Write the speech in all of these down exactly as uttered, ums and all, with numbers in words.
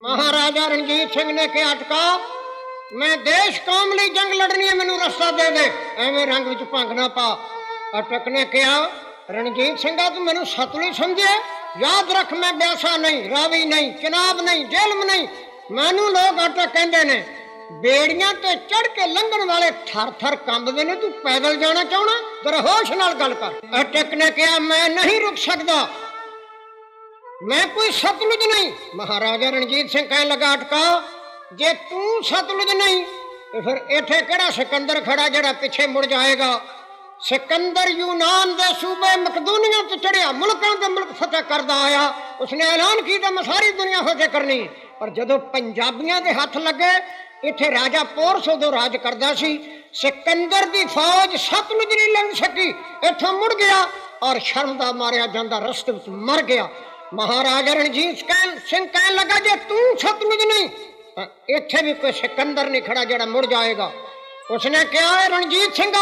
महाराजा रणजीत सिंह ने कहा अटका मैं देश कौम ਲਈ जंग लड़नी है, मैनू रस्ता दे दे, एवें रंग विच भंग ना पा। अटक ने कहा रणजीत सिंह तू मैनू सतलुज समझे, याद रख मैं ब्यासा नहीं, रावी नहीं, चिनाब नहीं, जेलम नहीं। मैनू लोग अटक कहते ने बेड़ियां ते चढ़ के लंघन वाले थर थर कंबदे ने, तू पैदल जाना चाहना, जरा होश नाल गल कर। अटक ने कहा मैं नहीं रुक सकता, मैं कोई सतलुज नहीं। महाराजा रणजीत सिंह कहने लगा अटका जे तू सतलुज नहीं तो फिर इत्थे केड़ा सिकंदर खड़ा जड़ा पिछे मुड़ जाएगा। सिकंदर यूनान दे सूबे मकदूनिया ते चढ़िया, मुल्कां दे मुल्क फतेह करदा आया, उसने ऐलान किया मैं सारी दुनिया फतेह करनी। पर जदों पंजाबियां दे हथ लगे इत्थे राजा पोरस उदों राज करदा सी, सिकंदर दी फौज सतलुज नहीं लंघ सकी, इत्थों मुड़ गया और शर्म दा मारिया जांदा रस्ते विच मर गया। महाराजा रणजीत सिंह कहने लगा जे तू सतलुज नहीं इत्थे भी कोई सिकंदर नहीं खड़ा जड़ा मुड़ जाएगा। उसने कहा रणजीत सिंह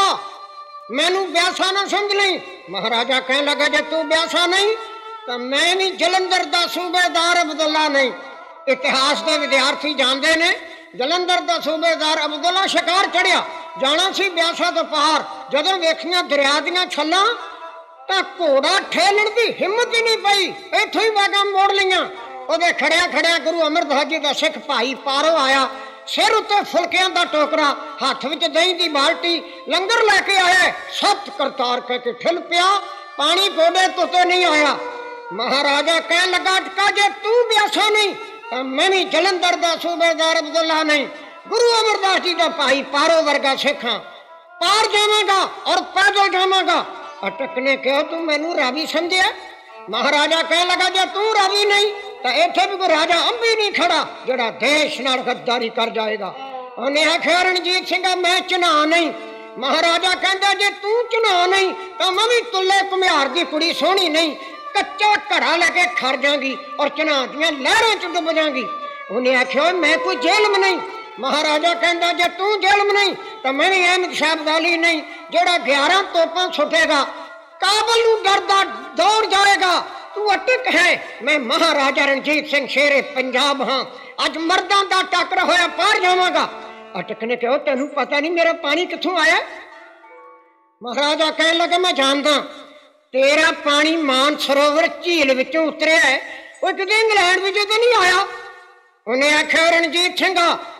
मैनू ब्यासा ना समझ नहीं। महाराजा कहने लगा जे तू ब्यासा नहीं तो मैं भी जलंधर दा सूबेदार अब्दुल्ला नहीं। इतिहास के विद्यार्थी जानते ने जलंधर दा सूबेदार अब्दुल्ला शिकार चढ़िया जाना सी ब्यासा तो पार, जदों वेखियां दरिया दियां छल्लां तो घोड़ा ठेलण की हिम्मत ही नहीं पई, इत्थों ही वागा मोड़ लिया। ਉਹਦੇ खड़िया खड़िया गुरु अमरदास जी का सिख भाई पारो आया, सिर उत्ते फुलकियां का टोकरा, हाथ विच दही की बाल्टी, लंगर लैके आया, सत करतार कह के ठिल पिया, पानी गोडे तुते नहीं आया। महाराजा कह लगा अटका जे तू ब्यासा नहीं तो मैं भी जलंधर का सूबेदार अब्दुल्ला नहीं, गुरु अमरदास जी का भाई पारो वर्गा सिख हाँ, पार जावांगा और पैदल जावांगा। अटक ने कहा तू मैनू रावी समझे। महाराजा कह लगा जे तू रावी नहीं तो इत्थे भी कोई राजा अंबी नहीं खड़ा जड़ा देश नाल गद्दारी कर जाएगा। उन्हें आख्या रणजीत सिंह मैं चना नहीं। महाराजा कहता जे तू चना नहीं तो मैं भी तुले घुमियार की कुड़ी सोहनी नहीं, कच्चा घड़ा लेके खड़ जाऊंगी और चना दियां लहरों च डुब जाऊंगी। उन्हें आख्या मैं कोई जेलम नहीं। महाराजा कहता जे तू जेलम नहीं तो मैं भी अहमद शाह अब्दाली नहीं जेड़ा ग्यारह तोपां सुटेगा काबल नूं डरदा दौड़ जाएगा। तू अटक है, मैं महाराजा रणजीत सिंह शेरे पंजाब हाँ, अज मर्दां दा टक्कर होया पार जावांगा। अटक ने कहा तेनू पता नहीं मेरा पानी कित्थों आया। महाराजा कहने लगा मैं जानदा तेरा पानी मान सरोवर झील विचों उतरिया है, वो किते इंग्लैंड विचों तो नहीं आया। उन्हें आख्या रणजीत सिंह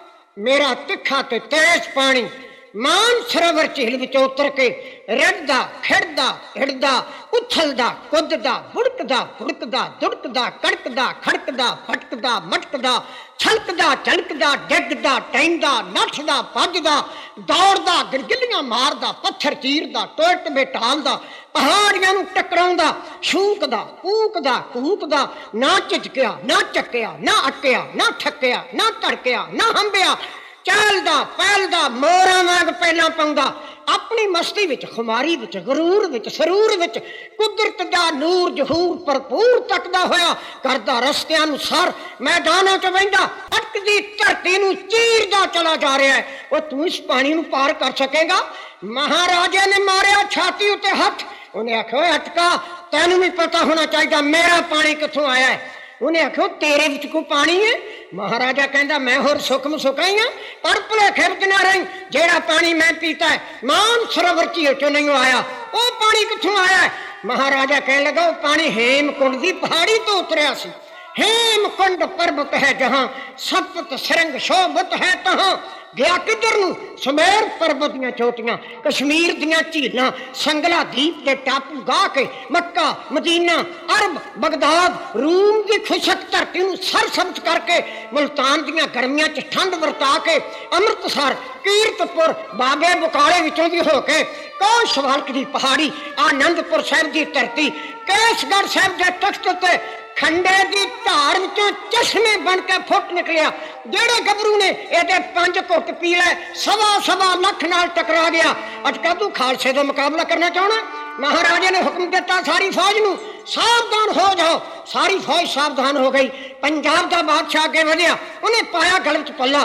मेरा तिखा ते तेज पानी मान सरोवर झील विच उतर के रड़दा खिड़दा हिड़दा उथलदा कुददा बुड़कदा बुड़कदा दुड़कदा कड़कदा खड़कदा फटकदा मटकदा छलकदा चलकदा डिगदा टैंदा नठदा भजदा दौड़दा गिरगिलियां मारदा पत्थर चीरदा टोट बेटालदा पहाड़ियां नूं टकराउंदा छूकदा कूकदा कूकदा ना झिझकिया ना चक्किया ना अटकिया ना ठक्किया ना धड़किया ना हंबिया चलदा पैलदा मोरा वांग पहला पाउंदा अपनी मस्ती विच खुमारी विच गरूर विच सरूर विच कुदरत दा नूर जहूर भरपूर तकदा होया करदा रस्तियां नूं सर मैदानां च वहिंदा अटकदी धरती नूं चीरदा चला जा रहा है। वो तू इस पानी नूं पार कर सकेगा। महाराजा ने मारिया छाती उत्ते हथ। उन्हें आख्या अटका तैनूं भी पता होना चाहिए मेरा पानी कित्थों आया है। उन्हें आख्या तेरे विच कोई पानी है। महाराजा कहता मैं होर सुखम सुखाई हाँ पर भुलेखे विच ना रही, जेड़ा पानी मैं पीता है मान सरोवर झील चों नहीं आया, वो पानी कित्थों आया है। महाराजा कहने लगा वो पानी हेमकुंड की पहाड़ी तो उतरिया सी। हेमकुंड पर्वत है जहां सप्त सरंग शोभत है तहां गया किधर नूं सुमेर पर्वत दियां चोटियां कश्मीर दियां झीलां संगला दीप के टापू गा के मक्का मदीना अरब बगदाद रूम की खुशक धरती नूं सरसब्ज करके मुल्तान दियां गर्मियां च ठंड वरता के अमृतसर कीरतपुर बागे बुकाले विचों दी हो के कौशवालक दी पहाड़ी आनंदपुर साहिब दी धरती केसगढ़ साहिब दे तख्त ते खंडे की धार विचों चश्मे बन के फुट निकलिया। जेड़े गबरू ने ये पंज घुट पी लै सवा सवा लख नाल टकरा गया। अटका तू खालसे का मुकाबला करना चाहना। महाराजा ने हुक्म दिता सारी फौज नूं सावधान हो जाओ। सारी फौज सावधान हो गई। पंजाब का बादशाह अगे वधिया, उन्हें पाया गल च पल्ला पर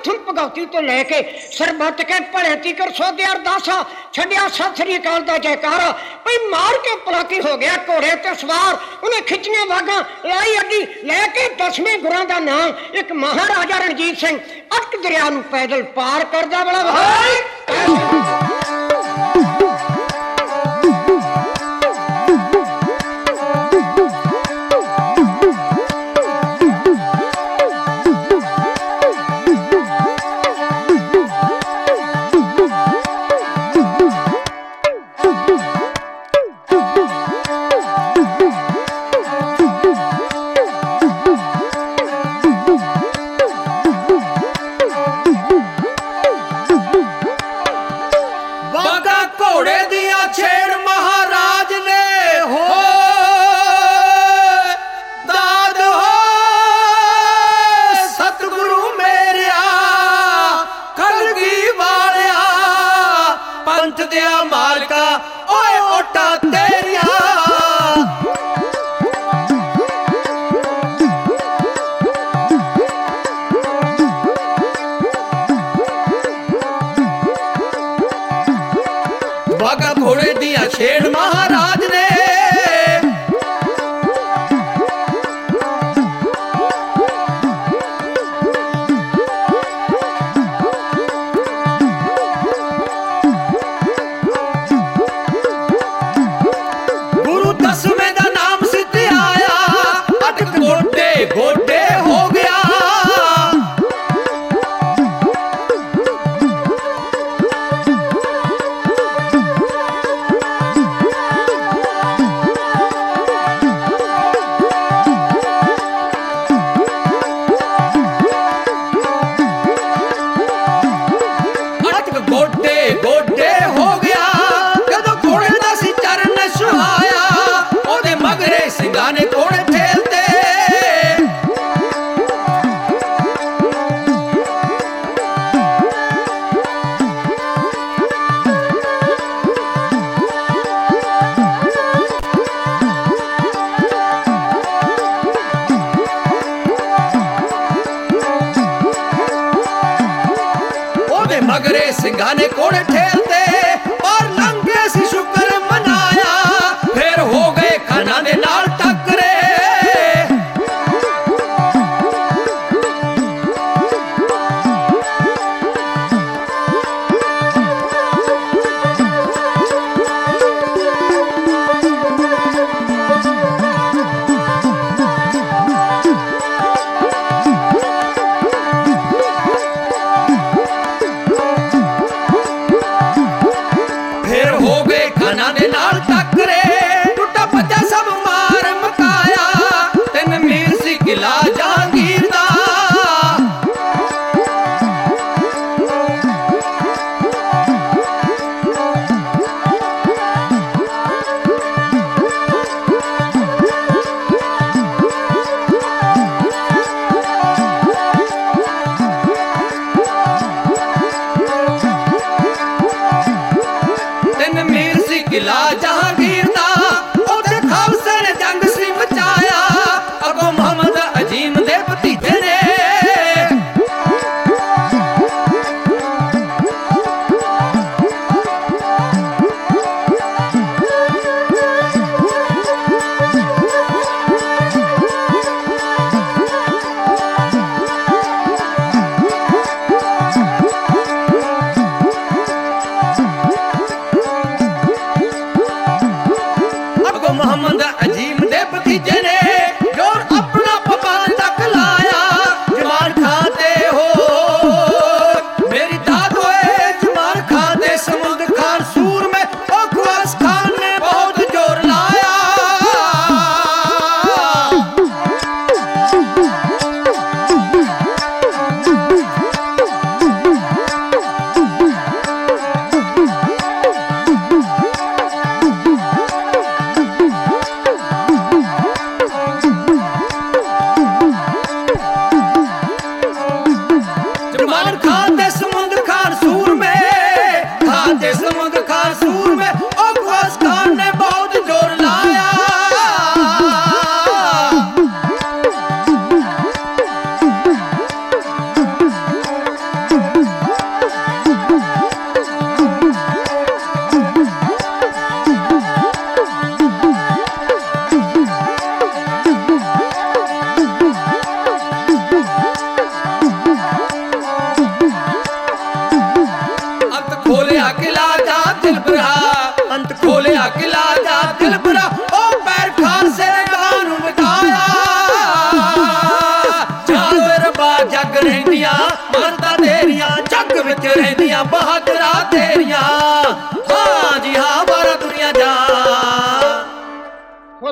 ਮੱਥਨ ਭਗੌਤੀ ਤੋਂ ਲੈ ਕੇ ਸਰਬੱਤ ਕੇ ਭਲੇ ਤੀਕਰ ਸੋਧਿਆ ਅਰਦਾਸਾ ਛੱਡਿਆ ਸਤਿ ਸ੍ਰੀ ਅਕਾਲ ਦਾ ਜੈਕਾਰਾ ਭਈ ਮਾਰ ਕੇ ਪਲਾਕੀ ਹੋ ਗਿਆ ਘੋੜੇ ਤੇ ਸਵਾਰ ਉਹਨੇ ਖਿੱਚੀਆਂ ਵਾਗਾਂ ਲਾਈ ਅੱਡੀ ਲੈ ਕੇ ਦਸਵੇਂ ਗੁਰਾਂ ਦਾ ਨਾਂ ਇੱਕ ਮਹਾਰਾਜਾ ਰਣਜੀਤ ਸਿੰਘ ਅਟਕ ਦਰਿਆ ਨੂੰ ਪੈਦਲ ਪਾਰ ਕਰਦਾ ਬੜਾ ਭਾਈ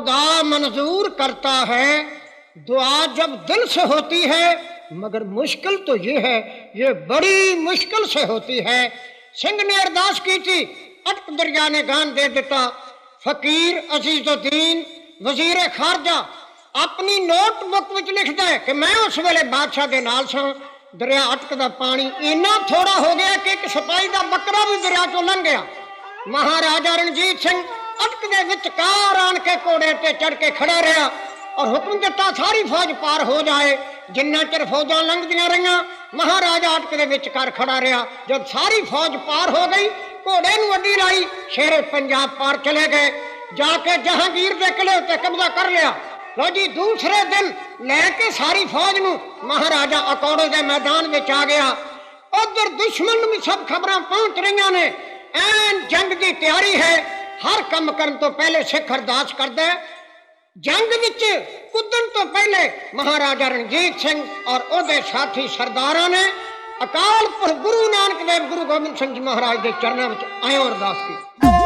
खुदा मंजूर करता है दुआ जब दिल से होती है, मगर मुश्किल तो ये है, ये बड़ी मुश्किल से होती है। सिंह ने अरदास की थी, अटक दरिया ने गान दे दिता। फकीर अजीजुद्दीन वजीर खारजा अपनी नोटबुक विच लिखदा है कि मैं उस वेले बादशाह दे नाल सां, दरिया अटकदा पानी इन्ना थोड़ा हो गया कि एक सिपाही दा बकरा भी दरिया चों लंघ गया। महाराजा रणजीत सिंह अटक दे विचकार आन के घोड़े ते चढ़ के खड़ा रहा और हुक्म दिता सारी फौज पार हो जाए। जिन्ना चिर फौजां लंघदियां रहियां, महाराजा अटक दे विचकार खड़ा रहा। जब सारी फौज पार हो गई, घोड़े नूं अड्डी लाई, शेरे पंजाब पार चले गए। जाके जहांगीर दे किले उत्ते कब्जा कर लिया। लो जी, दूसरे दिन लैके सारी फौज नूं महाराजा अकौड़े दे मैदान विच आ गया। उधर दुश्मन नूं भी सब खबरां पहुंच रही ने। ऐन जंग की तैयारी है। हर काम करन तो पहले सिख अरदास करदा है। जंग विच कुदन तो पहले महाराजा रणजीत सिंह और उहदे साथी सरदारां ने अकाल पुरख गुरु नानक देव गुरु गोबिंद सिंह जी महाराज के चरणों में आयो अरदास की।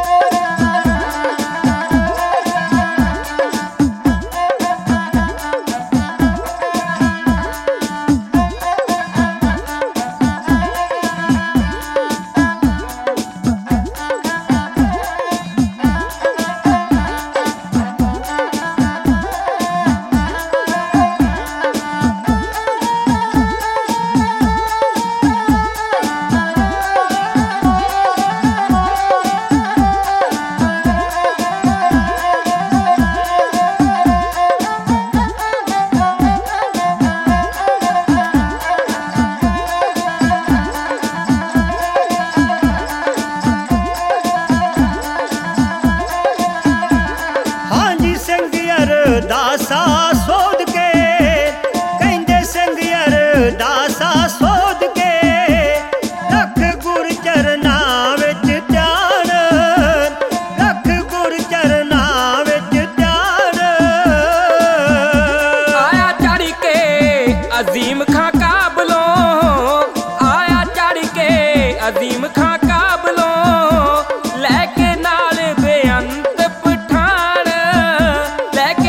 दासा सोध के कहंदे सिंह अरदासा सोध के रख गुर चरना विच ध्यान, रख गुर चरना विच ध्यान। आया चढ़ के अजीम खां काबलों, आया चढ़ के अजीम खां काबलों, लैके नाल बेअंत पठान, लैके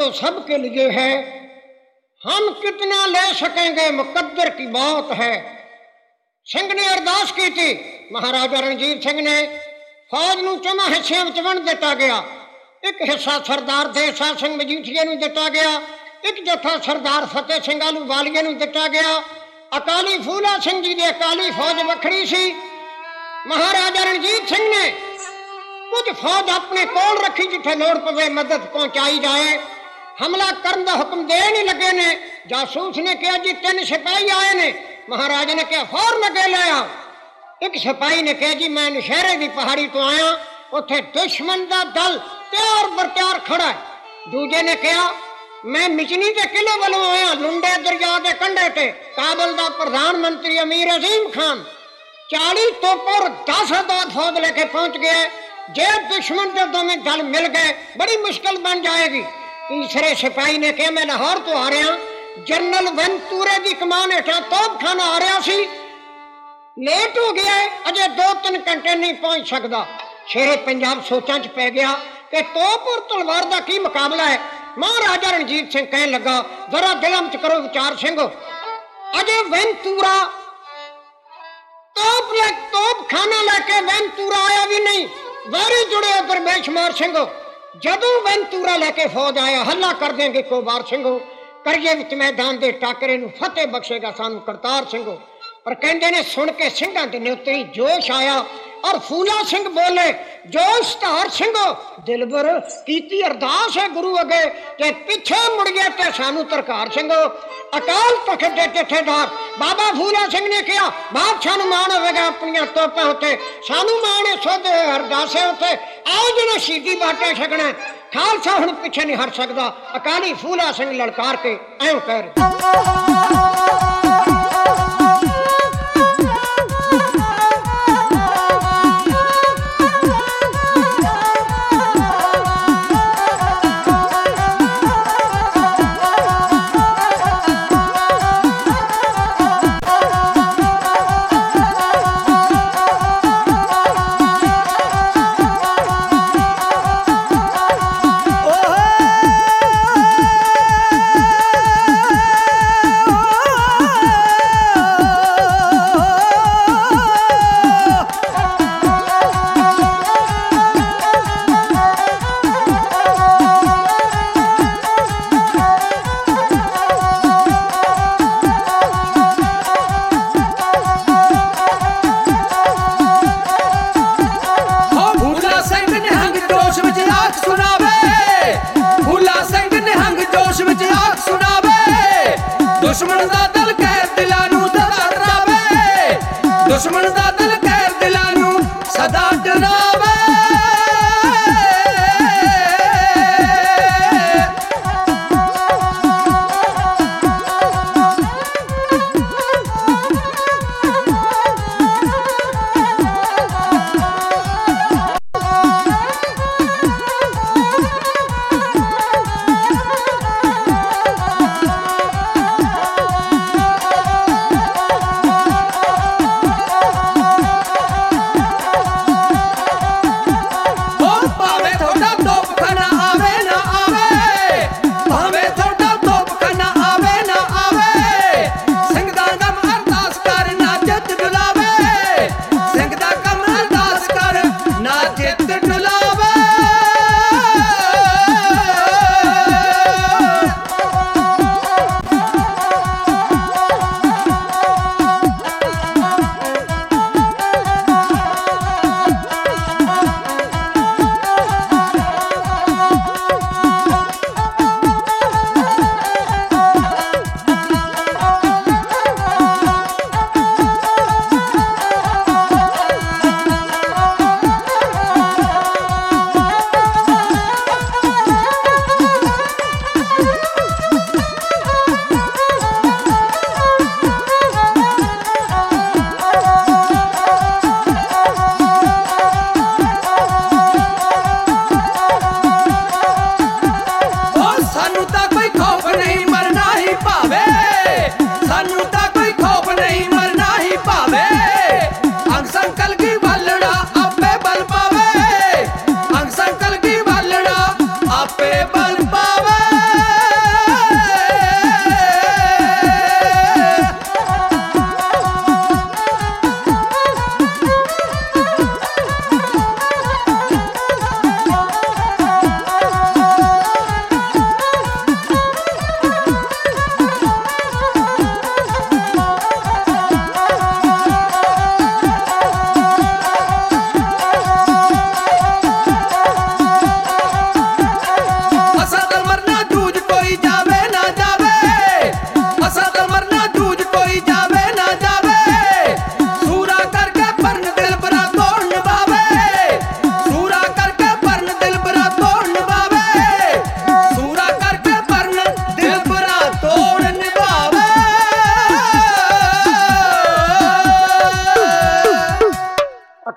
तो सबके लिए है, हम कितना ले सकेंगे मुकद्दर की बात है। सिंह ने अरदास की थी, महाराजा रणजीत सिंह ने फौज नूं चौवां हिस्सिਆਂ ਵਿੱਚ ਵੰਡ ਦਿੱਤਾ ਗਿਆ। ਇੱਕ ਹਿੱਸਾ ਸਰਦਾਰ ਦੇਸਾ ਸਿੰਘ ਮਜੀਠੀਏ ਨੂੰ ਦਿੱਤਾ ਗਿਆ, ਇੱਕ ਜੱਥਾ ਸਰਦਾਰ ਫਤਿਹ ਸਿੰਘ ਆਹਲੂਵਾਲੀਏ ਨੂੰ ਦਿੱਤਾ ਗਿਆ। ਅਕਾਲੀ ਫੂਲਾ ਸਿੰਘ ਜੀ ਦੀ ਅਕਾਲੀ ਫੌਜ ਵੱਖਰੀ ਸੀ। ਮਹਾਰਾਜਾ ਰਣਜੀਤ ਸਿੰਘ ਨੇ ਕੁਝ ਫੌਜ ਆਪਣੇ ਕੋਲ ਰੱਖੀ, ਜਿੱਥੇ ਲੋੜ ਪਵੇ ਮਦਦ ਪਹੁੰਚਾਈ ਜਾਏ। ਹਮਲਾ ਕਰਨ ਦਾ ਹੁਕਮ ਦੇ ਨਹੀਂ ਲੱਗੇ ਨੇ। ਜਾਸੂਸ ਨੇ ਕਿਹਾ ਜੀ ਤਿੰਨ ਸਿਪਾਹੀ ਆਏ ਨੇ। ਮਹਾਰਾਜਾ ਨੇ ਕਿਹਾ ਫੌਰਨ ਅੱਗੇ ਲੈ ਆ। ਇੱਕ ਸਿਪਾਹੀ ਨੇ ਕਿਹਾ ਜੀ ਮੈਂ ਨਸ਼ਹਿਰੇ ਦੀ ਪਹਾੜੀ ਤੋਂ ਆਇਆ, ਉੱਥੇ ਦੁਸ਼ਮਣ ਦਾ ਦਲ ਤਿਆਰ ਬਰ ਤਿਆਰ ਖੜਾ ਹੈ। ਦੂਜੇ ਨੇ ਕਿਹਾ ਮੈਂ ਮਿਚਨੀ ਦੇ ਕਿਲੇ ਵੱਲੋਂ ਆਇਆ, ਲੁੰਡੇ ਦਰਿਆ ਦੇ ਕੰਢੇ ਤੇ ਕਾਬਲ ਦਾ ਪ੍ਰਧਾਨ ਮੰਤਰੀ ਅਮੀਰ ਅਜ਼ੀਮ ਖਾਨ ਚਾਲੀ ਤੋਪਰ ਦਸ ਹਜ਼ਾਰ ਫੌਜ ਲੈ ਕੇ ਪਹੁੰਚ ਗਏ। ਜੇ ਦੁਸ਼ਮਣ ਦੇ ਦੋਵੇਂ ਦਲ ਮਿਲ ਗਏ ਬੜੀ ਮੁਸ਼ਕਿਲ ਬਣ ਜਾਏਗੀ। ਤੀਸਰੇ ਸਿਪਾਹੀ ਨੇ ਕਿਹਾ ਮੈਂ ਲਾਹੌਰ ਤੋਂ ਆ ਰਿਹਾ, ਜਨਰਲ ਵੈਂਤੂਰੇ ਦੀ ਕਮਾਨ ਹੇਠਾਂ ਤੋਪਖਾਨਾ ਆ ਰਿਹਾ ਸੀ, ਲੇਟ ਹੋ ਗਿਆ, ਅਜੇ ਦੋ ਤਿੰਨ ਘੰਟੇ ਨਹੀਂ ਪਹੁੰਚ ਸਕਦਾ। ਸ਼ੇਰੇ ਪੰਜਾਬ ਸੋਚਾਂ 'ਚ ਪੈ ਗਿਆ ਕਿ ਤੋਪ ਔਰ ਤਲਵਾਰ ਦਾ ਕੀ ਮੁਕਾਬਲਾ ਹੈ। ਮਹਾਰਾਜਾ ਰਣਜੀਤ ਸਿੰਘ ਕਹਿਣ ਲੱਗਾ ਜ਼ਰਾ ਦਿਲਾਂ 'ਚ ਕਰੋ ਵਿਚਾਰ ਸਿੰਘੋ, ਅਜੇ ਵੈਂਤੂਰਾ ਤੋਪ ਲੈ ਤੋਪਖਾਨਾ ਲੈ ਕੇ ਵੈਂਤੂਰਾ ਆਇਆ ਵੀ ਨਹੀਂ, ਵਾਰੀ ਜੁੜੇ ਉਧਰ ਬੇਸ਼ੁਮਾਰ ਸਿੰਘੋ। ਜਦੋਂ ਵੈਂਤੂਰਾ ਲੈ ਕੇ ਫੌਜ ਆਇਆ ਹੱਲਾ ਕਰ ਦੇਂਗੇ ਕੋ ਵਾਰ ਸਿੰਘੋ, ਕਰੀਏ ਵਿੱਚ ਮੈਦਾਨ ਦੇ ਟਾਕਰੇ ਨੂੰ ਫਤਿਹ ਬਖਸ਼ੇਗਾ ਸਾਨੂੰ ਕਰਤਾਰ ਸਿੰਘੋ। ਪਰ ਕਹਿੰਦੇ ਨੇ ਸੁਣ ਕੇ ਸਿੰਘਾਂ ਦੇ ਉੱਤੇ ਜੋਸ਼ ਆਇਆ ਔਰ ਫੂਲਾ ਸਿੰਘ ਬੋਲੇ ਜੋਸ਼ ਧਾਰ ਸਿੰਘੋ ਦਿਲਬਰ ਕੀਤੀ ਅਰਦਾਸ ਹੈ ਗੁਰੂ ਅੱਗੇ ਕਿ ਪਿੱਛੇ ਮੁੜ ਗਏ ਤੇ ਸਾਨੂੰ ਤਰਕਾਰ ਸਿੰਘੋ। ਅਕਾਲ ਤਖਤ ਦੇ ਜਥੇਦਾਰ ਬਾਬਾ ਫੂਲਾ ਸਿੰਘ ਨੇ ਕਿਹਾ ਬਾਦਸ਼ਾਹ ਨੂੰ ਮਾਣ ਹੋਵੇਗਾ ਆਪਣੀਆਂ ਤੋਪਾਂ ਉੱਤੇ, ਸਾਨੂੰ ਮਾਣ ਹੈ ਸੋਧੇ ਅਰਦਾਸੇ ਉੱਤੇ। ਆਓ ਜਿਹੜਾ ਸ਼ਹੀਦੀ ਬਾਟੇ ਛਕਣਾ, ਖਾਲਸਾ ਹੁਣ ਪਿੱਛੇ ਨਹੀਂ ਹਟ ਸਕਦਾ। ਅਕਾਲੀ ਫੂਲਾ ਸਿੰਘ ਲਲਕਾਰ ਕੇ ਐਂ ਕਹਿ ਰਹੇ ਦੁਸ਼ਮਣ ਦਾ ਦਿਲ ਕਹਿਰ ਦਿਲਾਂ ਨੂੰ ਸਦਾ ਡਰਾਵੇ, ਦੁਸ਼ਮਣ ਦਾ ਦਿਲ ਕਹਿਰ ਦਿਲਾਂ ਨੂੰ ਸਦਾ ਡਰਾਵੇ।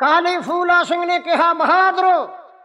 ਅਕਾਲੀ ਫੂਲਾ ਸਿੰਘ ਨੇ ਕਿਹਾ, ਬਹਾਦਰੋ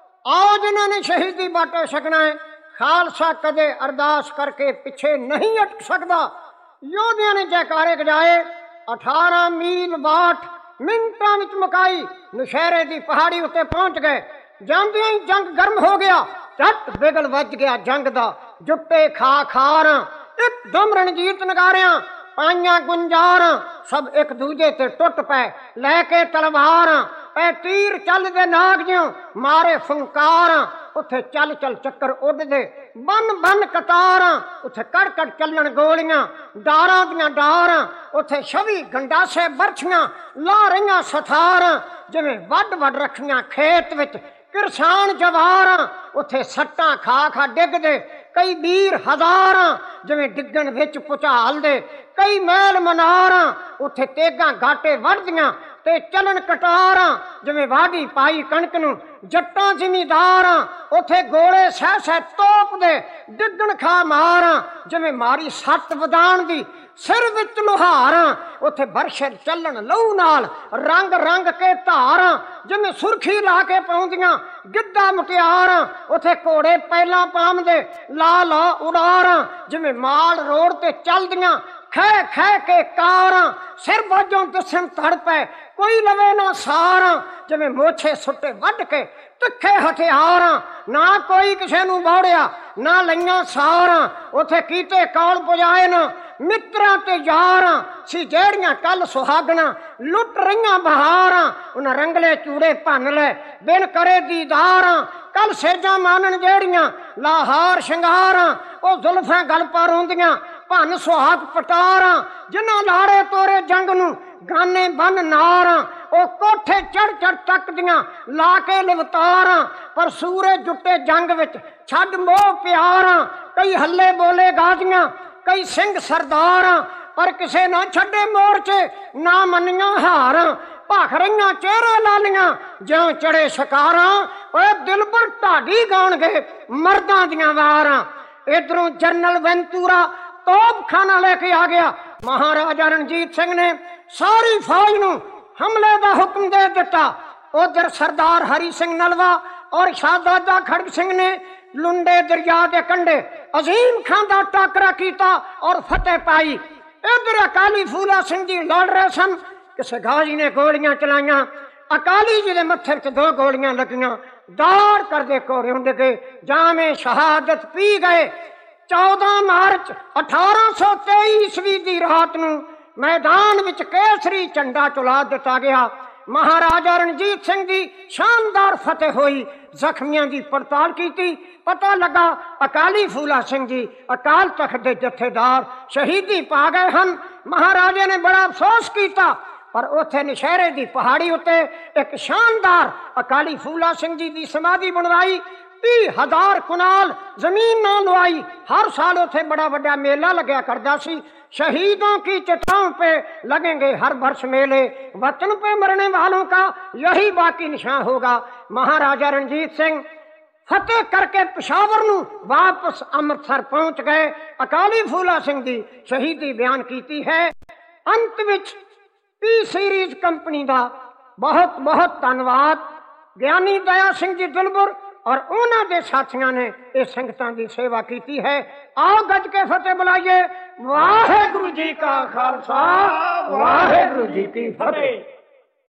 ਆਓ ਜਿਨ੍ਹਾਂ ਨੇ ਸ਼ਹੀਦੀ ਬਾਟੇ ਛਕਣਾ ਹੈ, ਖਾਲਸਾ ਕਦੇ ਅਰਦਾਸ ਕਰਕੇ ਪਿੱਛੇ ਨਹੀਂ ਅਟਕ ਸਕਦਾ। ਯੋਧਿਆਂ ਨੇ ਜੈਕਾਰੇ ਗਜਾਏ। ਅਠਾਰਾਂ ਮੀਲ ਬਾਟ ਮਿੰਟਾਂ ਵਿੱਚ ਮੁਕਾਈ, ਨੁਸ਼ਹਿਰੇ ਦੀ ਪਹਾੜੀ ਉੱਤੇ ਪਹੁੰਚ ਗਏ। ਜਾਂਦਿਆਂ ਹੀ ਜੰਗ ਗਰਮ ਹੋ ਗਿਆ, ਝੱਟ ਬਿਗਲ ਵੱਜ ਗਿਆ ਜੰਗ ਦਾ। ਜੁੱਟੇ ਖਾ ਖਾਰਾਂ, ਇੱਕਦਮ ਰਣਜੀਤ ਨਗਾਰਿਆਂ, ਪਾਈਆਂ ਗੁੰਜਾਰਾਂ, ਸਭ ਇੱਕ ਦੂਜੇ ਤੇ ਟੁੱਟ ਪਏ। ਲੈ ਕੇ ਤਲਵਾਰਾਂ ਪੈ ਤੀਰ ਚੱਲਦੇ ਨਾਗ ਜਿਉਂ, ਮਾਰੇ ਫੁੰਕਾਰਾਂ ਉੱਥੇ ਚੱਲ ਚੱਲ ਚੱਕਰ ਉੱਡਦੇ। ਬੰਨ ਬੰਨ ਕਤਾਰਾਂ ਉੱਥੇ ਕੜ ਕੜ ਚੱਲਣ ਗੋਲੀਆਂ, ਡਾਰਾਂ ਦੀਆਂ ਡਾਰਾਂ ਉੱਥੇ ਛਵੀ ਗੰਡਾਸੇ ਬਰਛੀਆਂ, ਲਾ ਰਹੀਆਂ ਸਥਾਰਾਂ ਜਿਵੇਂ ਵੱਢ ਵੱਢ ਰੱਖੀਆਂ ਖੇਤ ਵਿੱਚ। ਕਿਰਸਾਨ ਜਵਾਰਾਂ ਉੱਥੇ ਸੱਟਾਂ ਖਾ ਖਾ ਡਿੱਗਦੇ। ਕਈ ਵੀਰ ਹਜ਼ਾਰਾਂ ਜਿਵੇਂ ਡਿੱਗਣ ਵਿੱਚ ਭੁਚਾਲ ਦੇ। ਕਈ ਮਹਿਲ ਮਨਾਰਾਂ ਉੱਥੇ ਤੇਗਾਂ ਗਾਟੇ ਵੱਢਦੀਆਂ ਤੇ ਚੱਲਣ ਕਟਾਰਾਂ ਜਿਵੇਂ ਵਾਢੀ ਪਾਈ ਕਣਕ ਨੂੰ। ਜੱਟਾਂ ਜ਼ਿਮੀਦਾਰਾਂ ਉੱਥੇ ਗੋਲੇ ਸਹਿ ਸਹਿ ਤੋਪਦੇ। ਡਿੱਗਣ ਖਾ ਮਾਰਾਂ ਜਿਵੇਂ ਮਾਰੀ ਸੱਟ ਵਦਾਣ ਦੀ। ਸਿਰ ਵਿੱਚ ਲੁਹਾਰਾਂ ਉੱਥੇ ਬਰਸ਼ਰ ਚੱਲਣ ਲਹੂ ਨਾਲ, ਰੰਗ ਰੰਗ ਕੇ ਧਾਰਾਂ ਜਿਵੇਂ ਸੁਰਖੀ ਲਾ ਕੇ ਪਾਉਂਦੀਆਂ ਗਿੱਧਾ ਮੁਟਿਆਰਾਂ। ਉੱਥੇ ਘੋੜੇ ਪਹਿਲਾਂ ਪਾਉਂਦੇ, ਲਾ ਲਾ ਉਡਾਰਾਂ ਜਿਵੇਂ ਮਾਲ ਰੋਡ ਤੇ ਚੱਲਦੀਆਂ। ਖੈ ਖੈ ਕੇ ਕਾਰਾਂ ਸਿਰ ਬਾਝੋਂ ਦਿਸਣ ਧੜ ਪੈ, ਕੋਈ ਲਵੇ ਨਾ ਸਾਰਾਂ ਜਿਵੇਂ ਮੋਛੇ ਸੁੱਟੇ ਵੱਢ ਕੇ ਤਿੱਖੇ ਹਥਿਆਰਾਂ। ਨਾ ਕੋਈ ਕਿਸੇ ਨੂੰ ਬੌੜਿਆ, ਨਾ ਲਈਆਂ ਸਾਰਾਂ। ਉੱਥੇ ਕੀਤੇ ਕੌਲ ਪੁਜਾਏ ਨਾ ਮਿੱਤਰਾਂ ਤੇ ਯਾਰਾਂ ਸੀ, ਜਿਹੜੀਆਂ ਕੱਲ ਸੁਹਾਗਣਾ ਲੁੱਟ ਰਹੀਆਂ ਬਹਾਰਾਂ। ਉਹਨਾਂ ਰੰਗਲੇ ਚੂੜੇ ਭੰਨ ਲੈ ਬਿਨ ਕਰੇ ਦੀਦਾਰਾਂ। ਕੱਲ ਸੇਜਾਂ ਮਾਨਣ ਜਿਹੜੀਆਂ ਲਾਹਾਰ ਸ਼ਿੰਗਾਰਾਂ, ਉਹ ਜ਼ੁਲਫਾਂ ਗਲ ਪਰ ਹੁੰਦੀਆਂ ਭੰਨ ਸੁਹਾਗ ਪਟਾਰਾਂ। ਜਿਨ੍ਹਾਂ ਲਾੜੇ ਤੋਰੇ ਜੰਗ ਨੂੰ ਗਾਨੇ ਬੰਨ ਨਾਰਾਂ, ਉਹ ਕੋਠੇ ਚੜ ਚੜ ਤੱਕਦੀਆਂ ਲਾ ਕੇ ਲਿਵਤਾਰਾਂ। ਪਰ ਸੂਰੇ ਜੁੱਟੇ ਜੰਗ ਵਿੱਚ ਛੱਡ ਮੋਹ ਪਿਆਰਾਂ। ਕਈ ਹੱਲੇ ਬੋਲੇ ਗਾਜੀਆਂ, ਕਈ ਸਿੰਘ ਸਰਦਾਰਾਂ, ਪਰ ਕਿਸੇ ਨਾ ਛੱਡੇ ਮੋਰਚੇ ਨਾ ਮੰਨੀਆਂ ਹਾਰਾਂ। ਭਖ ਰਹੀਆਂ ਚਿਹਰੇ ਲਾਲੀਆਂ ਜਿਉਂ ਚੜੇ ਸ਼ਿਕਾਰਾਂ, ਓਏ ਦਿਲਬਰ ਢਾਡੀ ਗਾਉਣਗੇ ਮਰਦਾਂ ਦੀਆਂ ਵਾਰਾਂ। ਇਧਰੋਂ ਜਨਰਲ ਵੈਂਤੂਰਾ ਤੋਪਖਾਨਾ ਲੈ ਕੇ ਆ ਗਿਆ। ਮਹਾਰਾਜਾ ਰਣਜੀਤ ਸਿੰਘ ਨੇ ਸਾਰੀ ਫੌਜ ਨੂੰ ਹਮਲੇ ਦਾ ਹੁਕਮ ਦੇ ਦਿੱਤਾ। ਉਧਰ ਸਰਦਾਰ ਹਰੀ ਸਿੰਘ ਨਲਵਾ ਔਰ ਸ਼ਾਹਜ਼ਾਦਾ ਖੜਗ ਸਿੰਘ ਨੇ ਲੁੰਡੇ ਦਰਿਆ ਦੇ ਕੰਢੇ ਅਜ਼ੀਮ ਖਾਂ ਦਾ ਟਾਕਰਾ ਕੀਤਾ ਔਰ ਫਤਿਹ ਪਾਈ। ਇਧਰ ਅਕਾਲੀ ਫੂਲਾ ਸਿੰਘ ਜੀ ਲੜ ਰਹੇ ਸਨ। ਕਿਸੇ ਗਾਜੀ ਨੇ ਗੋਲੀਆਂ ਚਲਾਈਆਂ। ਅਕਾਲੀ ਜੀ ਦੇ ਮੱਥੇ ਵਿੱਚ ਦੋ ਗੋਲੀਆਂ ਲੱਗੀਆਂ। ਦਾੜ ਕਰਦੇ ਕੋਰੇ ਹੁੰਦੇ ਗਏ, ਜਾਮੇ ਸ਼ਹਾਦਤ ਪੀ ਗਏ। ਚੌਦਾਂ ਮਾਰਚ ਅਠਾਰਾਂ ਸੌ ਤੇਈ ਈਸਵੀ ਦੀ ਰਾਤ ਨੂੰ ਮੈਦਾਨ ਵਿੱਚ ਕੇਸਰੀ ਝੰਡਾ ਚੁਲਾ ਦਿੱਤਾ ਗਿਆ। ਮਹਾਰਾਜਾ ਰਣਜੀਤ ਸਿੰਘ ਦੀ ਸ਼ਾਨਦਾਰ ਫਤਿਹ ਹੋਈ। ਜ਼ਖਮੀਆਂ ਦੀ ਪੜਤਾਲ ਕੀਤੀ, ਪਤਾ ਲੱਗਾ ਅਕਾਲੀ ਫੂਲਾ ਸਿੰਘ ਜੀ ਅਕਾਲ ਤਖਤ ਦੇ ਜਥੇਦਾਰ ਸ਼ਹੀਦੀ ਪਾ ਗਏ ਹਨ। ਮਹਾਰਾਜੇ ਨੇ ਬੜਾ ਅਫਸੋਸ ਕੀਤਾ, ਪਰ ਉੱਥੇ ਨਸ਼ਹਿਰੇ ਦੀ ਪਹਾੜੀ ਉੱਤੇ ਇੱਕ ਸ਼ਾਨਦਾਰ ਅਕਾਲੀ ਫੂਲਾ ਸਿੰਘ ਜੀ ਦੀ ਸਮਾਧੀ ਬਣਵਾਈ। तीह हजार कुनाल जमीन ना लुआई। हर साल उसे बड़ा बड़ा मेला लग्या करता सी। शहीदों की चिताओं पे लगेंगे हर वर्ष मेले, वतन पे मरने वालों का यही बाकी निशान होगा। महाराजा रणजीत सिंह फतेह करके पेशावर नूं वापस अमृतसर पहुंच गए। अकाली फूला सिंह दी शहीदी बयान की है। अंत विच पी सीरीज कंपनी का बहुत बहुत धन्यवाद। ज्ञानी दया सिंह जी दिलबर और उन्होंने दे साथियों ने इस संगतां की सेवा की है। आओ गज के फतेह बुलाइए। वाहेगुरु जी का खालसा, वाहेगुरु जी की फतेह।